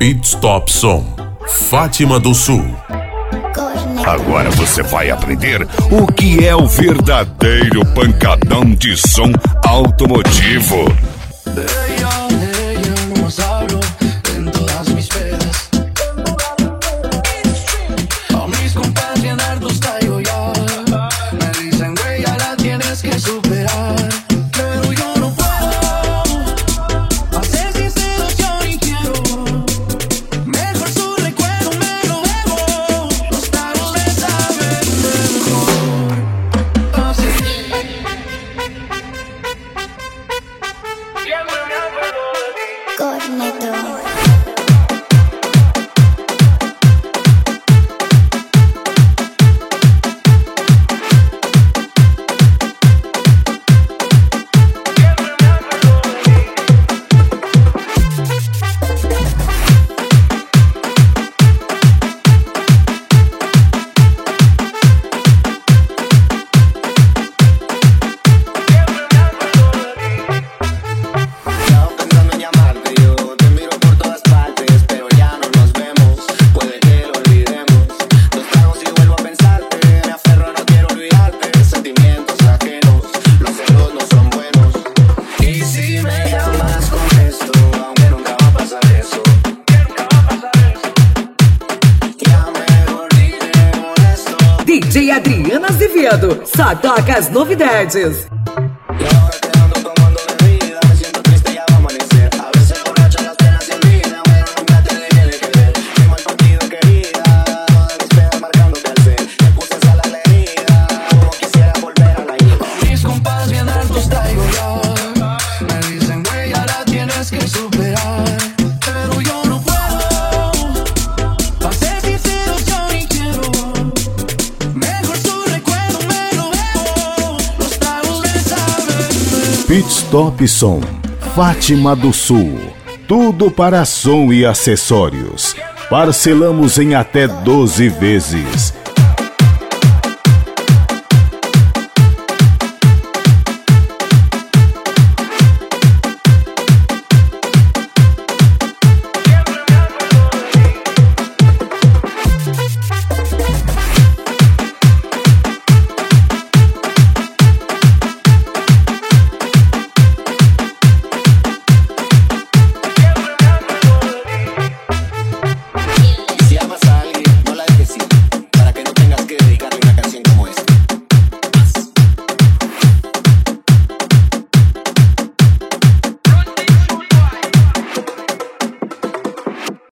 Pit Stop Som, Fátima do Sul. Agora você vai aprender o que é o verdadeiro pancadão de som automotivo. DJ Adriana Azevedo só toca as novidades. Pit Stop Som, Fátima do Sul. Tudo para som e acessórios. Parcelamos em até 12 vezes.